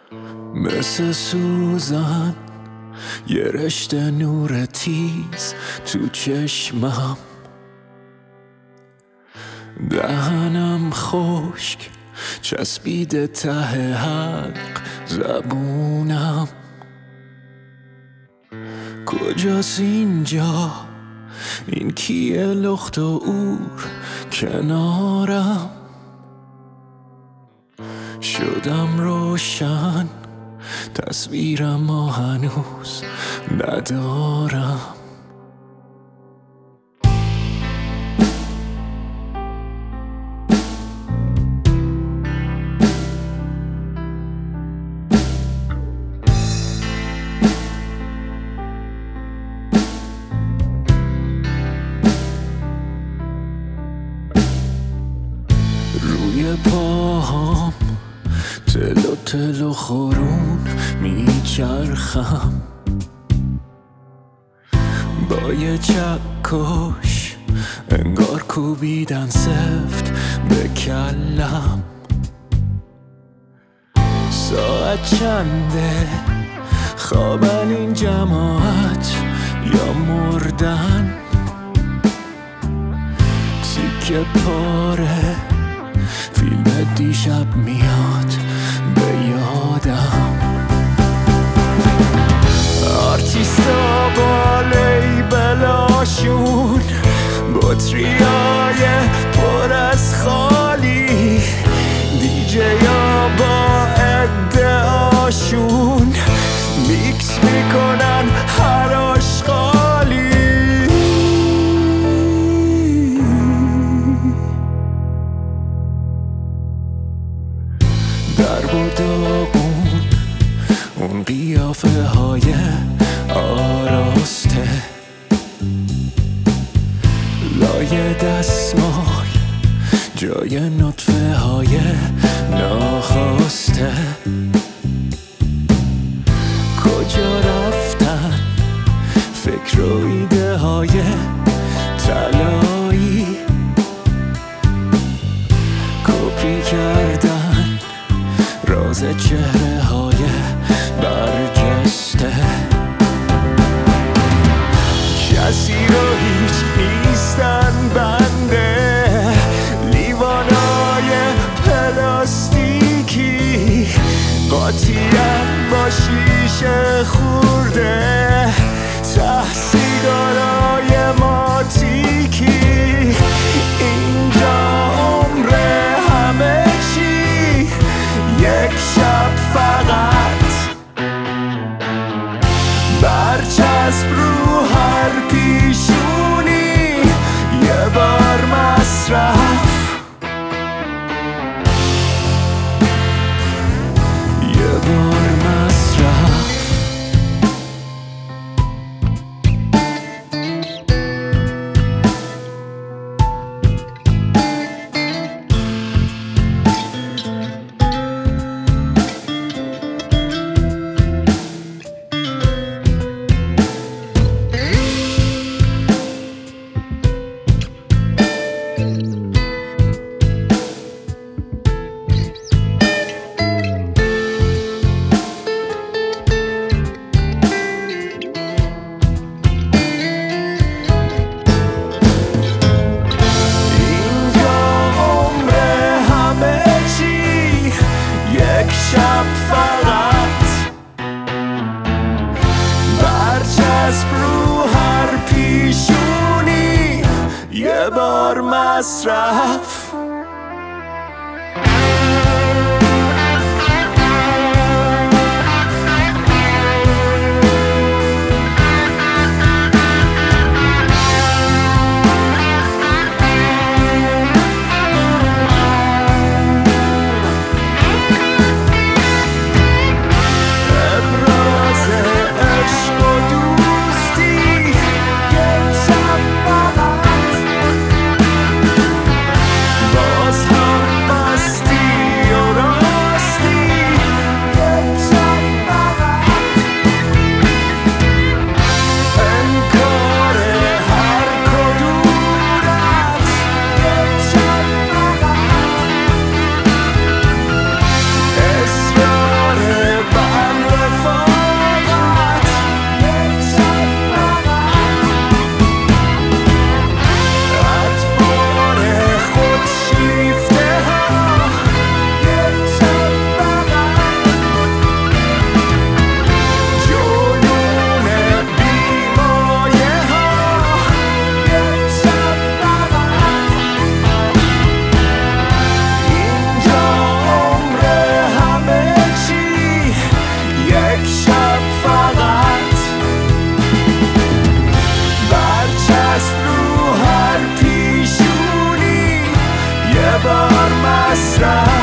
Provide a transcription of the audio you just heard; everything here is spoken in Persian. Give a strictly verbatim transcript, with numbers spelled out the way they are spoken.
مثل سوزن یه رشته نور تیز تو چشمم، دهنم خشک چسبیده ته حلق زبونم. کجاست اینجا؟ این کیه لخت و اور کنارم؟ شدم روشن تصویرم ما هنوز ندارم. روی پاهام تلو تلو خورون میچرخم، با یه چکش انگار کوبیدن سفت به کلم. ساعت چنده؟ خوابن این جماعت یا مردن؟ تیکه پاره فیلم دیشب میاد به یادم. آرتیستا با لیبلاشون، بطریای پر از خالی، دیجیا با ادعاشون میکس میکنن هر آشغالی. در و داغون اون قیافه های آراسته، لای دستمال جای نطفه های ناخواسته. کجا رفتن فکر و ایده های طلایی؟ کپی کردن راز چهره های برجسته. کسی رو هیچ نیستن بنده، لیوانای پلاستیکی، قاطیم با شیشه خورده، ته سیگارای ماتیکی. اینجا عمر همه چی یک شب فقط، برچسب رو هر پیشونی یه بار مصرف، یه بار مصرف. یک شب فقط، برچسب رو هر پیشونی یه بار مصرف. مصرف